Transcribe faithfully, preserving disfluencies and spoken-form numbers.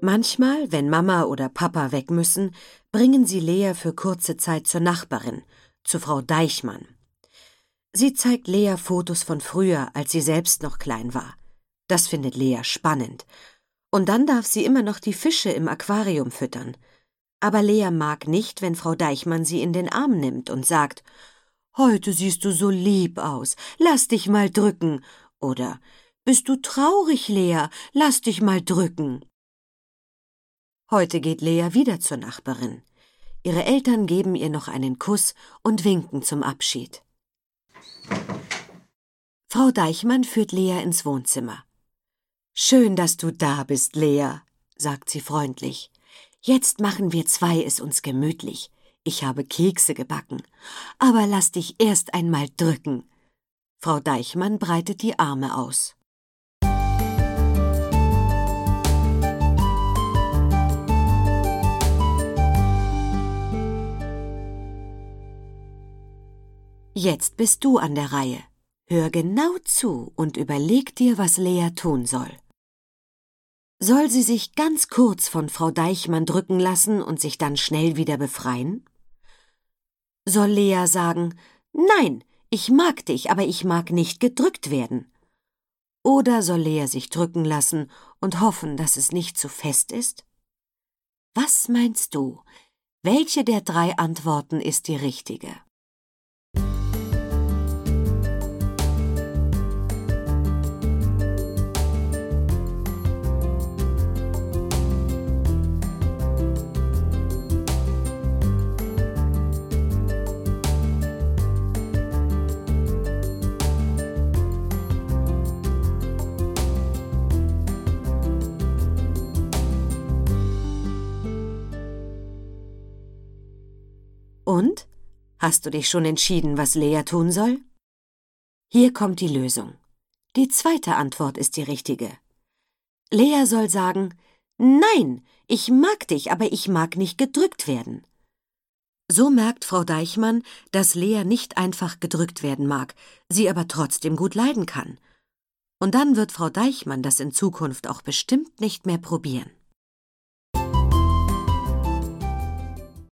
Manchmal, wenn Mama oder Papa weg müssen, bringen sie Lea für kurze Zeit zur Nachbarin, zu Frau Deichmann. Sie zeigt Lea Fotos von früher, als sie selbst noch klein war. Das findet Lea spannend. Und dann darf sie immer noch die Fische im Aquarium füttern. Aber Lea mag nicht, wenn Frau Deichmann sie in den Arm nimmt und sagt: »Heute siehst du so lieb aus, lass dich mal drücken.« Oder »Bist du traurig, Lea, lass dich mal drücken.« Heute geht Lea wieder zur Nachbarin. Ihre Eltern geben ihr noch einen Kuss und winken zum Abschied. Frau Deichmann führt Lea ins Wohnzimmer. »Schön, dass du da bist, Lea«, sagt sie freundlich. »Jetzt machen wir zwei es uns gemütlich. Ich habe Kekse gebacken. Aber lass dich erst einmal drücken.« Frau Deichmann breitet die Arme aus. Jetzt bist du an der Reihe. Hör genau zu und überleg dir, was Lea tun soll. Soll sie sich ganz kurz von Frau Deichmann drücken lassen und sich dann schnell wieder befreien? Soll Lea sagen: »Nein, ich mag dich, aber ich mag nicht gedrückt werden«? Oder soll Lea sich drücken lassen und hoffen, dass es nicht zu fest ist? Was meinst du? Welche der drei Antworten ist die richtige? Und? Hast du dich schon entschieden, was Lea tun soll? Hier kommt die Lösung. Die zweite Antwort ist die richtige. Lea soll sagen: »Nein, ich mag dich, aber ich mag nicht gedrückt werden.« So merkt Frau Deichmann, dass Lea nicht einfach gedrückt werden mag, sie aber trotzdem gut leiden kann. Und dann wird Frau Deichmann das in Zukunft auch bestimmt nicht mehr probieren.